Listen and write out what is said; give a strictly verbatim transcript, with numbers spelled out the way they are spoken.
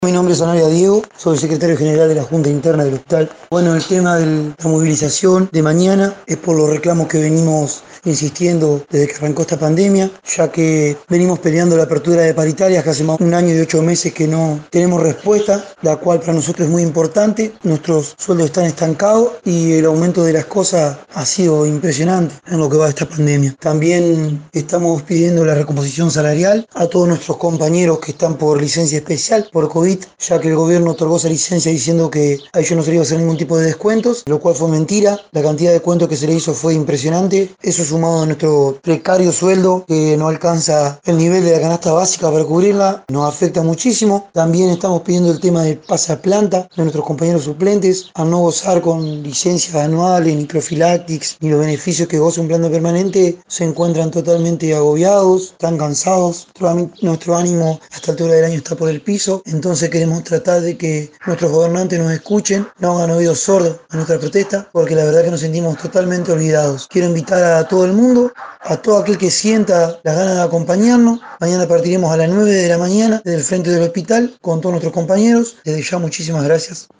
Mi nombre es Anaria Diego, soy secretario general de la Junta Interna del Hospital. Bueno, el tema de la movilización de mañana es por los reclamos que venimos insistiendo desde que arrancó esta pandemia, ya que venimos peleando la apertura de paritarias que hace más de un año y ocho meses que no tenemos respuesta, la cual para nosotros es muy importante. Nuestros sueldos están estancados y el aumento de las cosas ha sido impresionante en lo que va de esta pandemia. También estamos pidiendo la recomposición salarial a todos nuestros compañeros que están por licencia especial, por COVID, ya que el gobierno otorgó esa licencia diciendo que a ellos no se les iba a hacer ningún tipo de descuentos, lo cual fue mentira. La cantidad de descuentos que se le hizo fue impresionante. Eso sumado a nuestro precario sueldo, que no alcanza el nivel de la canasta básica para cubrirla, nos afecta muchísimo. También estamos pidiendo el tema del pase a planta de nuestros compañeros suplentes, al no gozar con licencias anuales, ni profilácticos, ni los beneficios que goza un plan de permanente, se encuentran totalmente agobiados, están cansados. Nuestro ánimo a esta altura del año está por el piso, entonces queremos tratar de que nuestros gobernantes nos escuchen, no hagan oídos sordos a nuestra protesta, porque la verdad que nos sentimos totalmente olvidados. Quiero invitar a todo el mundo, a todo aquel que sienta las ganas de acompañarnos. Mañana partiremos a las nueve de la mañana desde el frente del hospital con todos nuestros compañeros. Desde ya, muchísimas gracias.